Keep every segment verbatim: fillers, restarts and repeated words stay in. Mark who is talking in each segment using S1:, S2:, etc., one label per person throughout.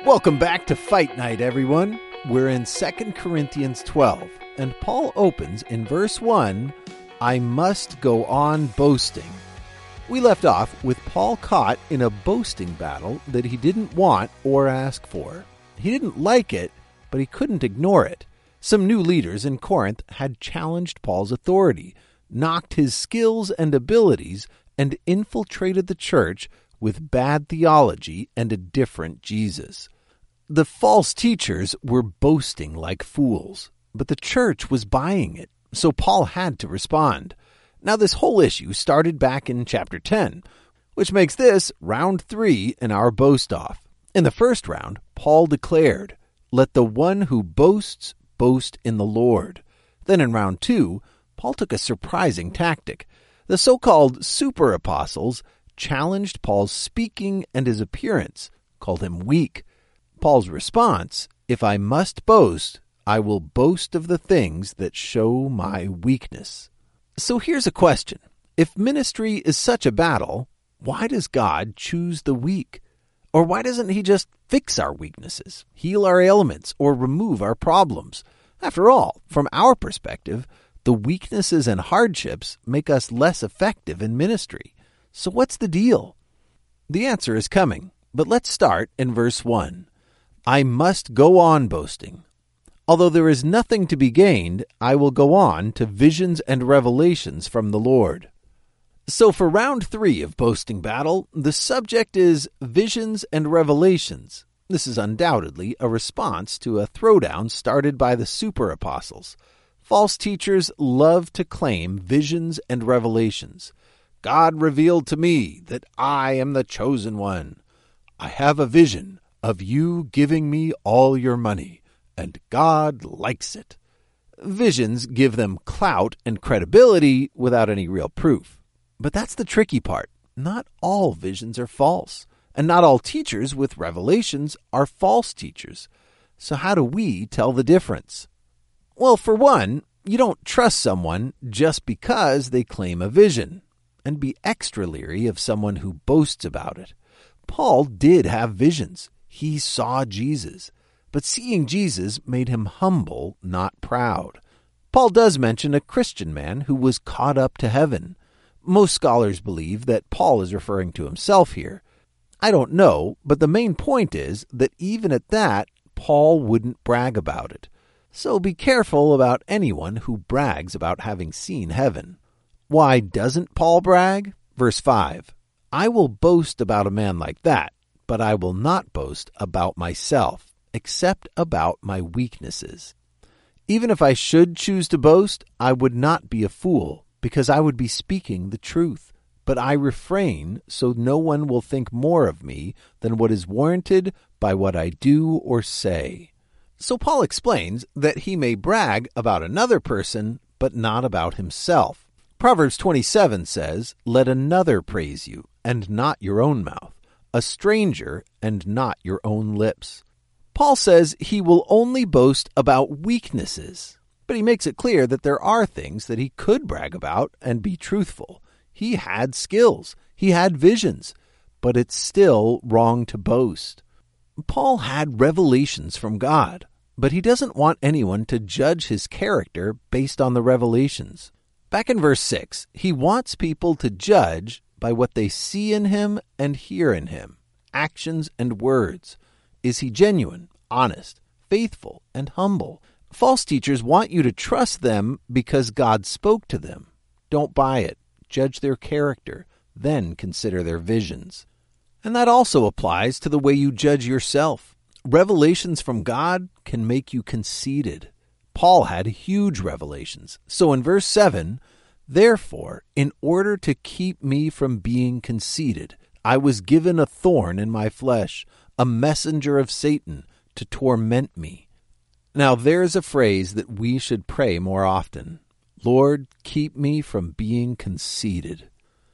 S1: Welcome back to Fight Night, everyone. We're in Second Corinthians twelve, and Paul opens in verse one, I must go on boasting. We left off with Paul caught in a boasting battle that he didn't want or ask for. He didn't like it, but he couldn't ignore it. Some new leaders in Corinth had challenged Paul's authority, knocked his skills and abilities, and infiltrated the church with bad theology and a different Jesus. The false teachers were boasting like fools, but the church was buying it, so Paul had to respond. Now, this whole issue started back in chapter ten, which makes this round three in our boast-off. In the first round, Paul declared, "Let the one who boasts boast in the Lord." Then in round two, Paul took a surprising tactic. The so-called super-apostles challenged Paul's speaking and his appearance, called him weak. Paul's response, if I must boast, I will boast of the things that show my weakness. So here's a question. If ministry is such a battle, why does God choose the weak? Or why doesn't he just fix our weaknesses, heal our ailments, or remove our problems? After all, from our perspective, the weaknesses and hardships make us less effective in ministry. So what's the deal? The answer is coming, but let's start in verse one. I must go on boasting. Although there is nothing to be gained, I will go on to visions and revelations from the Lord. So for round three of Boasting Battle, the subject is visions and revelations. This is undoubtedly a response to a throwdown started by the super apostles. False teachers love to claim visions and revelations. God revealed to me that I am the chosen one. I have a vision of you giving me all your money, and God likes it. Visions give them clout and credibility without any real proof. But that's the tricky part. Not all visions are false, and not all teachers with revelations are false teachers. So how do we tell the difference? Well, for one, you don't trust someone just because they claim a vision, and be extra leery of someone who boasts about it. Paul did have visions. He saw Jesus. But seeing Jesus made him humble, not proud. Paul does mention a Christian man who was caught up to heaven. Most scholars believe that Paul is referring to himself here. I don't know, but the main point is that even at that, Paul wouldn't brag about it. So be careful about anyone who brags about having seen heaven. Why doesn't Paul brag? Verse five, I will boast about a man like that, but I will not boast about myself, except about my weaknesses. Even if I should choose to boast, I would not be a fool, because I would be speaking the truth. But I refrain so no one will think more of me than what is warranted by what I do or say. So Paul explains that he may brag about another person, but not about himself. Proverbs twenty-seven says, Let another praise you, and not your own mouth, a stranger, and not your own lips. Paul says he will only boast about weaknesses, but he makes it clear that there are things that he could brag about and be truthful. He had skills, he had visions, but it's still wrong to boast. Paul had revelations from God, but he doesn't want anyone to judge his character based on the revelations. Back in verse six, he wants people to judge by what they see in him and hear in him, actions and words. Is he genuine, honest, faithful, and humble? False teachers want you to trust them because God spoke to them. Don't buy it. Judge their character, then consider their visions. And that also applies to the way you judge yourself. Revelations from God can make you conceited. Paul had huge revelations. So in verse seven, therefore, in order to keep me from being conceited, I was given a thorn in my flesh, a messenger of Satan to torment me. Now there's a phrase that we should pray more often. Lord, keep me from being conceited.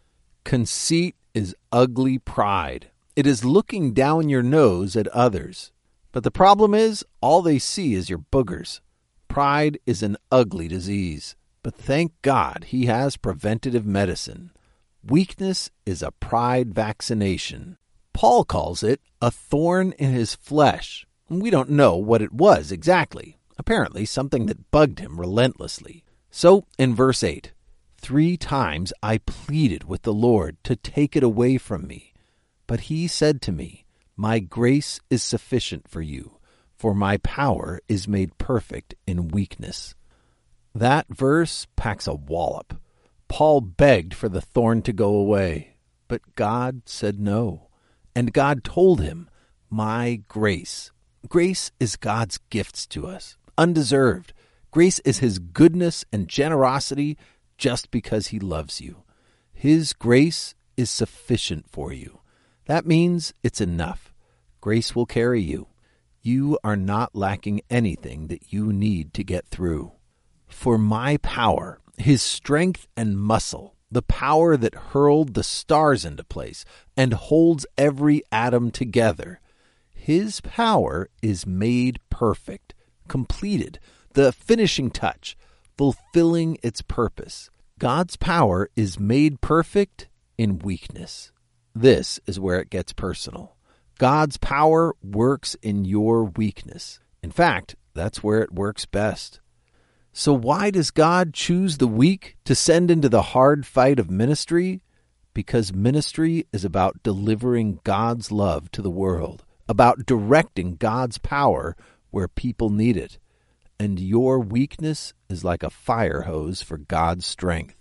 S1: Conceit is ugly pride. It is looking down your nose at others. But the problem is, all they see is your boogers. Pride is an ugly disease. But thank God he has preventative medicine. Weakness is a pride vaccination. Paul calls it a thorn in his flesh. We don't know what it was exactly. Apparently something that bugged him relentlessly. So in verse eight, three times I pleaded with the Lord to take it away from me. But he said to me, my grace is sufficient for you, for my power is made perfect in weakness. That verse packs a wallop. Paul begged for the thorn to go away, but God said no. And God told him, my grace. Grace is God's gifts to us, undeserved. Grace is his goodness and generosity just because he loves you. His grace is sufficient for you. That means it's enough. Grace will carry you. You are not lacking anything that you need to get through. For my power, his strength and muscle, the power that hurled the stars into place and holds every atom together, his power is made perfect, completed, the finishing touch, fulfilling its purpose. God's power is made perfect in weakness. This is where it gets personal. God's power works in your weakness. In fact, that's where it works best. So why does God choose the weak to send into the hard fight of ministry? Because ministry is about delivering God's love to the world, about directing God's power where people need it. And your weakness is like a fire hose for God's strength.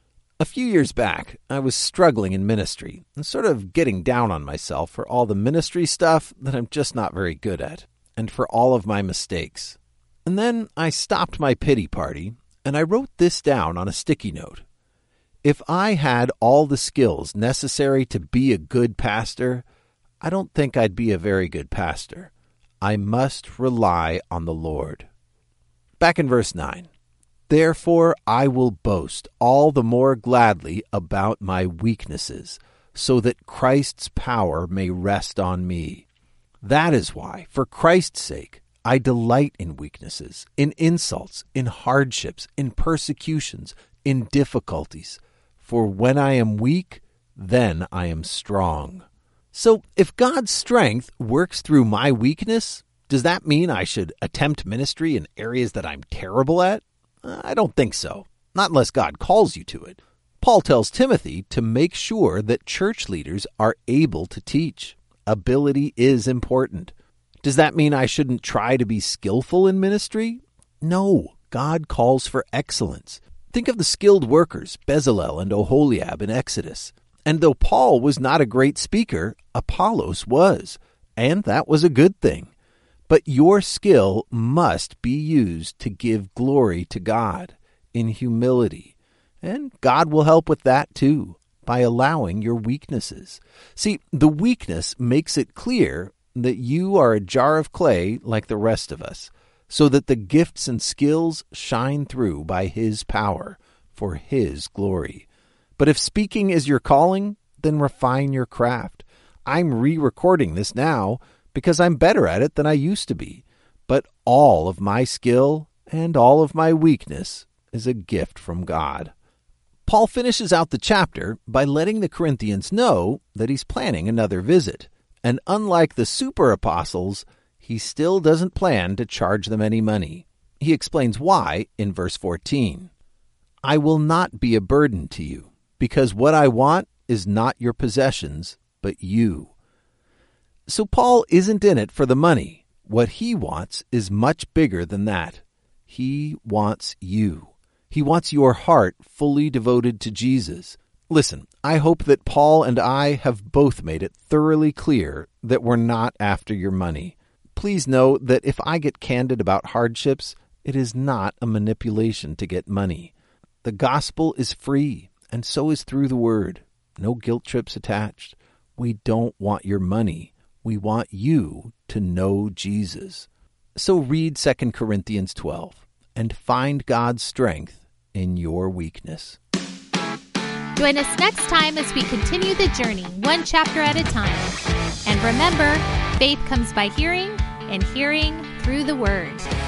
S1: A few years back, I was struggling in ministry and sort of getting down on myself for all the ministry stuff that I'm just not very good at, and for all of my mistakes. And then I stopped my pity party, and I wrote this down on a sticky note. If I had all the skills necessary to be a good pastor, I don't think I'd be a very good pastor. I must rely on the Lord. Back in verse nine. Therefore I will boast all the more gladly about my weaknesses, so that Christ's power may rest on me. That is why, for Christ's sake, I delight in weaknesses, in insults, in hardships, in persecutions, in difficulties. For when I am weak, then I am strong. So if God's strength works through my weakness, does that mean I should attempt ministry in areas that I'm terrible at? I don't think so, not unless God calls you to it. Paul tells Timothy to make sure that church leaders are able to teach. Ability is important. Does that mean I shouldn't try to be skillful in ministry? No, God calls for excellence. Think of the skilled workers, Bezalel and Oholiab in Exodus. And though Paul was not a great speaker, Apollos was, and that was a good thing. But your skill must be used to give glory to God in humility. And God will help with that too, by allowing your weaknesses. See, the weakness makes it clear that you are a jar of clay like the rest of us, so that the gifts and skills shine through by His power for His glory. But if speaking is your calling, then refine your craft. I'm re-recording this now because I'm better at it than I used to be. But all of my skill and all of my weakness is a gift from God. Paul finishes out the chapter by letting the Corinthians know that he's planning another visit. And unlike the super apostles, he still doesn't plan to charge them any money. He explains why in verse fourteen. I will not be a burden to you, because what I want is not your possessions, but you. So Paul isn't in it for the money. What he wants is much bigger than that. He wants you. He wants your heart fully devoted to Jesus. Listen, I hope that Paul and I have both made it thoroughly clear that we're not after your money. Please know that if I get candid about hardships, it is not a manipulation to get money. The gospel is free, and so is through the word. No guilt trips attached. We don't want your money. We want you to know Jesus. So read Second Corinthians twelve and find God's strength in your weakness.
S2: Join us next time as we continue the journey, one chapter at a time. And remember, faith comes by hearing, and hearing through the Word.